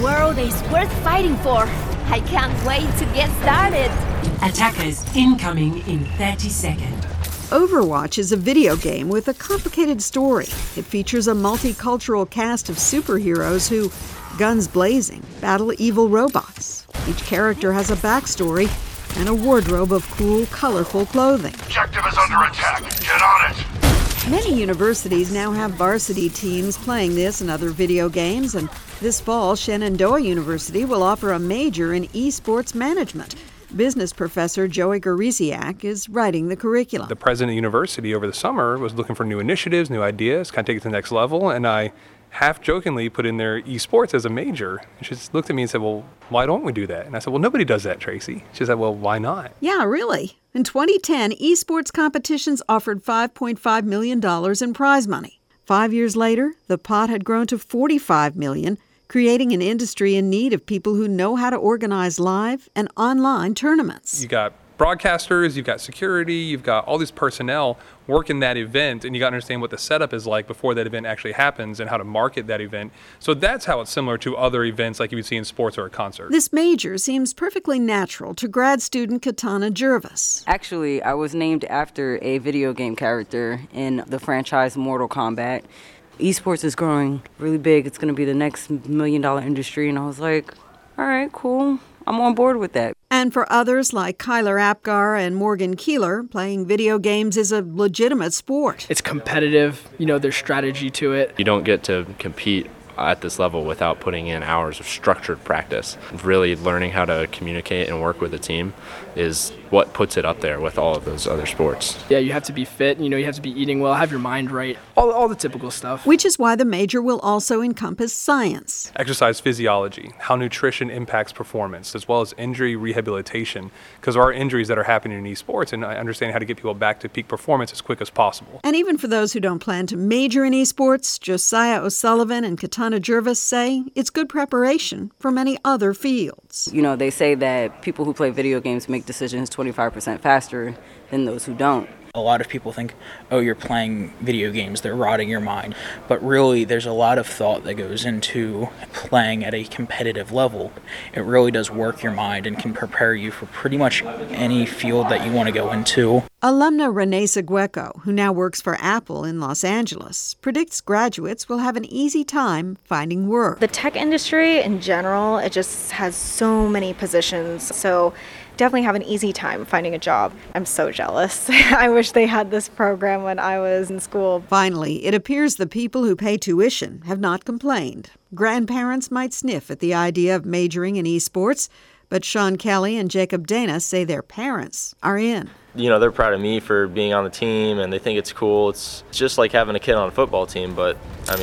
world is worth fighting for. I can't wait to get started. Attackers incoming in 30 seconds. Overwatch is a video game with a complicated story. It features a multicultural cast of superheroes who, guns blazing, battle evil robots. Each character has a backstory and a wardrobe of cool, colorful clothing. Objective is under attack. Get on it! Many universities now have varsity teams playing this and other video games, and this fall, Shenandoah University will offer a major in esports management. Business professor Joey Gariziak is writing the curriculum. The president of the university over the summer was looking for new initiatives, new ideas, kind of take it to the next level, and I half-jokingly put in there esports as a major. And she just looked at me and said, well, why don't we do that? And I said, well, nobody does that, Tracy. She said, well, why not? Yeah, really. In 2010, esports competitions offered $5.5 million in prize money. 5 years later, the pot had grown to $45 million, creating an industry in need of people who know how to organize live and online tournaments. You got broadcasters, you've got security, you've got all these personnel working that event, and you got to understand what the setup is like before that event actually happens and how to market that event. So that's how it's similar to other events like you would see in sports or a concert. This major seems perfectly natural to grad student Katana Jervis. Actually, I was named after a video game character in the franchise Mortal Kombat. Esports is growing really big. It's going to be the next $1 million industry. And I was like, all right, cool. I'm on board with that. And for others like Kyler Apgar and Morgan Keeler, playing video games is a legitimate sport. It's competitive. There's strategy to it. You don't get to compete at this level without putting in hours of structured practice. Really learning how to communicate and work with a team is what puts it up there with all of those other sports. Yeah, you have to be fit, you have to be eating well, have your mind right, all the typical stuff. Which is why the major will also encompass science. Exercise physiology, how nutrition impacts performance, as well as injury rehabilitation, because there are injuries that are happening in esports, and understanding how to get people back to peak performance as quick as possible. And even for those who don't plan to major in esports, Josiah O'Sullivan and Katana Jervis say it's good preparation for many other fields. They say that people who play video games make decisions 25% faster than those who don't. A lot of people think, oh, you're playing video games, they're rotting your mind. But really, there's a lot of thought that goes into playing at a competitive level. It really does work your mind and can prepare you for pretty much any field that you want to go into. Alumna Renee Segueco, who now works for Apple in Los Angeles, predicts graduates will have an easy time finding work. The tech industry in general, it just has so many positions. So definitely have an easy time finding a job. I'm so jealous. I wish they had this program when I was in school. Finally, it appears the people who pay tuition have not complained. Grandparents might sniff at the idea of majoring in esports, but Sean Kelly and Jacob Dana say their parents are in. They're proud of me for being on the team, and they think it's cool. It's just like having a kid on a football team, but,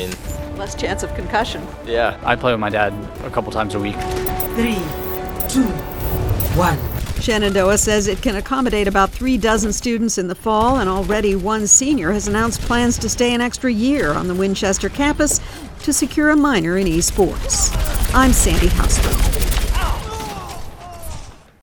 less chance of concussion. Yeah. I play with my dad a couple times a week. 3, 2, 1. Shenandoah says it can accommodate about 36 students in the fall, and already one senior has announced plans to stay an extra year on the Winchester campus to secure a minor in esports. I'm Sandy Houseborough.